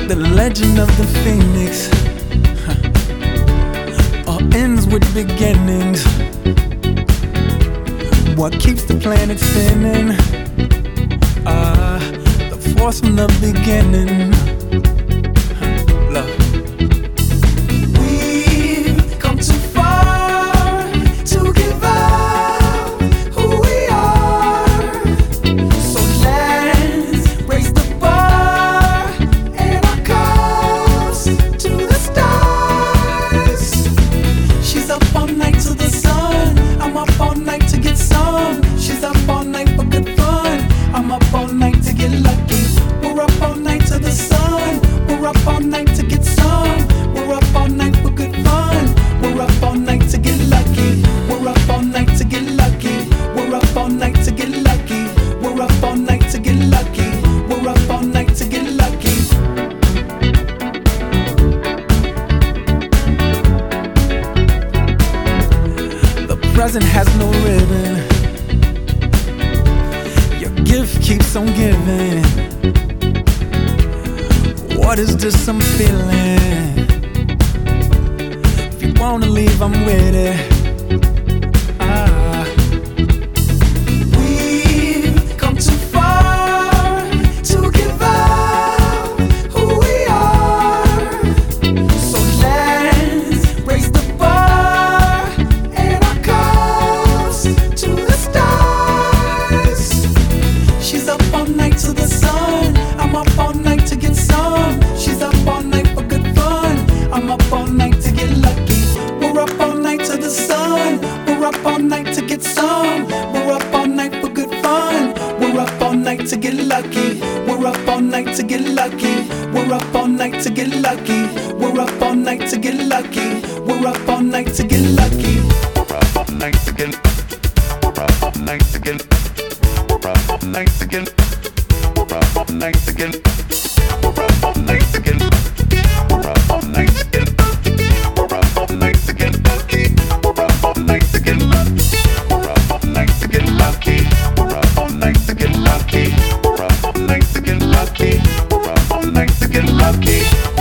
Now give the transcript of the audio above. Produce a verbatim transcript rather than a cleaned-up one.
The legend of the phoenix huh. all ends with beginnings. What keeps the planet spinning? Ah, uh, the force from the beginning. Huh. Love. We've come too far to give up who we are. So let's raise the bar and our cups to the stars. She's up all night to the sun. I'm up all night to get some. She's up all night for good fun. I'm up all night to get lucky. We're up all night to the sun. We're up all night to get some. We're up all night for good fun. We're up all night to get lucky. We're up all night to get lucky. We're up all night to get lucky. We're up all night to get lucky. We're up all night to get lucky. The present has no ribbon. Your gift keeps on giving. What is this I'm feeling? If you wanna leave, I'm with it. Ah. We've come too far to give up who we are. So let's raise the bar and our cups to the stars. She's up all night to the sun. I'm up all night to get some. She's up all night for good fun. I'm up all night to get lucky. We're up all night to the sun. We're up all night to get some. We're up all night for good fun. We're up all night to get lucky. We're up all night to get lucky. We're up all night to get lucky. We're up all night to get lucky. We're up all night to get lucky. We're up all night to get. We're up all night to get. We're up all night to get. We're up all night to get. We're up all night to get. We're up all night to get. We're up all night to get lucky. We're up all night to get lucky. We're up all night to get lucky. We're up all night to get lucky. We're up all night to get lucky. We're up all night to get lucky.